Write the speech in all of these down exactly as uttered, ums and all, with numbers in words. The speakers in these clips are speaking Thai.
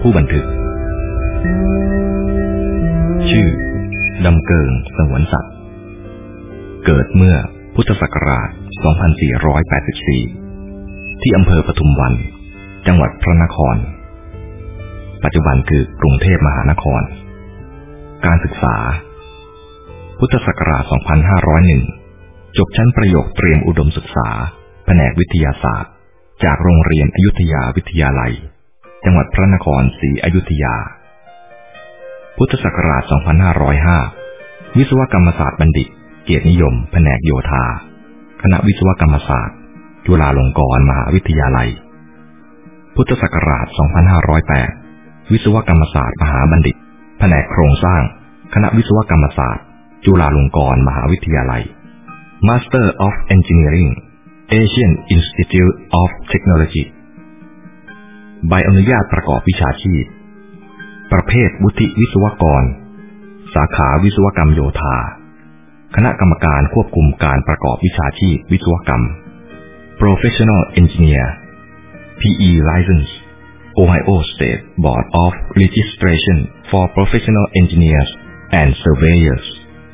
ผู้บันทึกชื่อดำเกิงสงวนศักดิ์เกิดเมื่อพุทธศักราช สองพันสี่ร้อยแปดสิบสี่ ที่อำเภอปทุมวันจังหวัดพระนครปัจจุบันคือกรุงเทพมหานครการศึกษาพุทธศักราช สองพันห้าร้อยเอ็ด จบชั้นประโยคเตรียมอุดมศึกษาแผนกวิทยาศาสตร์จากโรงเรียนอยุธยาวิทยาลัยจังหวัดพระนครศรีอยุธยาพุทธศักราช สองพันห้าร้อยห้า วิศวกรรมศาสตร์บัณฑิตเกียรตินิยมแผนกโยธาคณะวิศวกรรมศาสตร์จุฬาลงกรณ์มหาวิทยาลัยพุทธศักราช สองพันห้าร้อยแปด วิศวกรรมศาสตร์มหาบัณฑิตแผนกโครงสร้างคณะวิศวกรรมศาสตร์จุฬาลงกรณ์มหาวิทยาลัย Master of Engineering Asian Institute of Technology ใบอนุญาตประกอบวิชาชีพประเภทวุฒิวิศวกรสาขาวิศวกรรมโยธาคณะกรรมการควบคุมการประกอบวิชาชีพวิศวกรรม Professional Engineer พี อี License Ohio State Board of Registration for Professional Engineers and Surveyors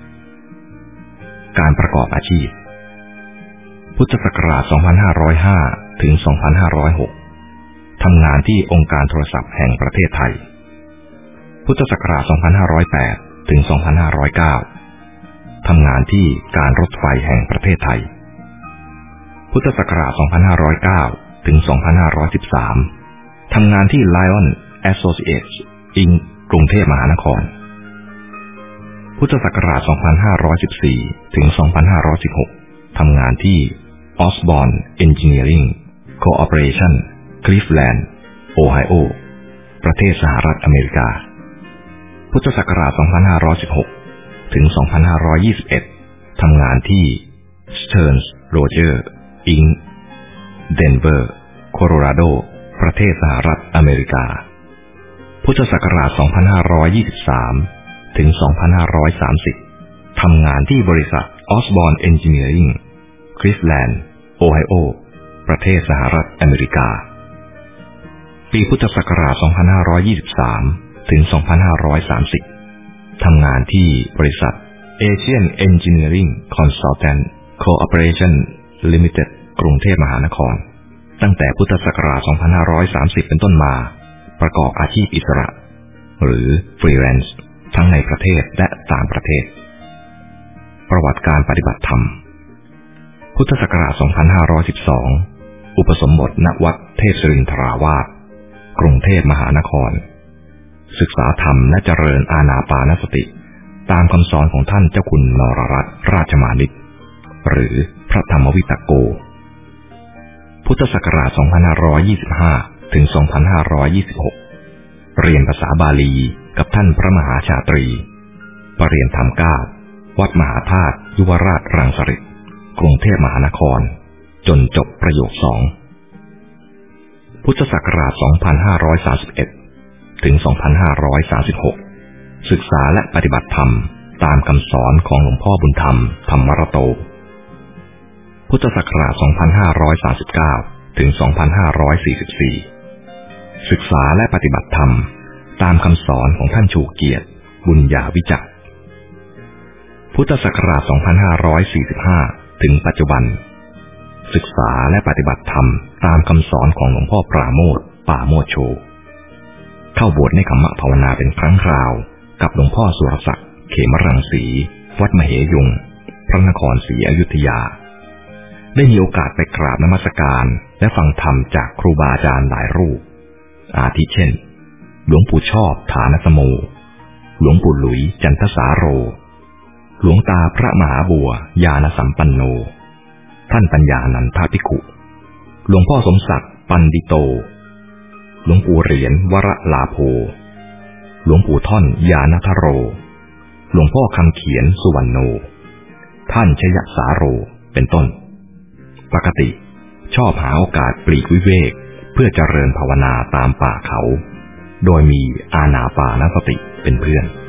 การประกอบอาชีพพุทธศักราช สองพันห้าร้อยห้า ถึง สองพันห้าร้อยหก ทำงานที่องค์การโทรศัพท์แห่งประเทศไทยพุทธศักราช สองพันห้าร้อยแปด ถึง สองพันห้าร้อยเก้า ทำงานที่การรถไฟแห่งประเทศไทยพุทธศักราช สองพันห้าร้อยเก้า ถึง สองพันห้าร้อยสิบสาม ทำงานที่ Lion Associates อิงค์ กรุงเทพมหานครพุทธศักราช สองพันห้าร้อยสิบสี่ ถึง สองพันห้าร้อยสิบหก ทำงานที่ Osborne Engineering Corporation Cleveland Ohio ประเทศสหรัฐอเมริกาพุทธศักราช สองพันห้าร้อยสิบหก ถึง สองพันห้าร้อยยี่สิบเอ็ด ทำงานที่ Stearns Roger อิงค์ Denver Colorado ประเทศสหรัฐอเมริกาพุทธศักราช สองพันห้าร้อยยี่สิบสาม ถึง สองพันห้าร้อยสามสิบ ทำงานที่บริษัท Osborne Engineering Cleveland Ohio ประเทศสหรัฐอเมริกาปีพุทธศักราช สองพันห้าร้อยยี่สิบสาม ถึง สองพันห้าร้อยสามสิบ ทำงานที่บริษัท Asian Engineering Consultant Corporation Limited กรุงเทพมหานครตั้งแต่พุทธศักราช สองพันห้าร้อยสามสิบ เป็นต้นมาประกอบอาชีพอิสระหรือ Freelance ทั้งในประเทศและต่างประเทศประวัติการปฏิบัติธรรมพุทธศักราช สองพันห้าร้อยสิบสอง อุปสมบทณวัดเทพศิรินทราวาสกรุงเทพมหานครศึกษาธรรมและเจริญอานาปานสติตามคำสอนของท่านเจ้าคุณนรรัตน์ราชมานิตหรือพระธรรมวิตโกพุทธศักราช สองพันห้าร้อยยี่สิบห้า ถึง สองพันห้าร้อยยี่สิบหก เรียนภาษาบาลีกับท่านพระมหาชาตรีประเรียนธรรมเก้าวัดมหาธาตุยุวราชรังสฤษฎ์กรุงเทพมหานครจนจบประโยคสองพุทธศักราช สองพันห้าร้อยสามสิบเอ็ด ถึง สองพันห้าร้อยสามสิบหก ศึกษาและปฏิบัติธรรมตามคำสอนของหลวงพ่อบุญธรรมธรรมรโตพุทธศักราช สองพันห้าร้อยสามสิบเก้า ถึง สองพันห้าร้อยสี่สิบสี่ ศึกษาและปฏิบัติธรรมตามคำสอนของท่านชูเกียรติบุญญาวิจักรพุทธศักราช สองพันห้าร้อยสี่สิบห้า ถึงปัจจุบันศึกษาและปฏิบัติธรรมตามคำสอนของหลวงพ่อปราโมทย์ปาโมทโชเข้าบวชในคัมมะภาวนาเป็นครั้งคราวกับหลวงพ่อสุรศักดิ์เขมรังสีวัดมเหยงพระนครศรีอยุธยาได้มีโอกาสไปกราบนมัสการและฟังธรรมจากครูบาอาจารย์หลายรูปอาทิเช่นหลวงปู่ชอบฐานสโมหลวงปู่หลุยจันทสาโรหลวงตาพระมหาบัวญาณสัมปันโนท่านปัญญานันทภิกขุหลวงพ่อสมศักดิ์ปันดิโตหลวงปู่เหรียญวรลาโภหลวงปู่ท่อนญาณทโรหลวงพ่อคำเขียนสุวรรณโนท่านชยสาโรเป็นต้นปกติชอบหาโอกาสปลีกวิเวกเพื่อเจริญภาวนาตามป่าเขาโดยมีอานาปานสติเป็นเพื่อน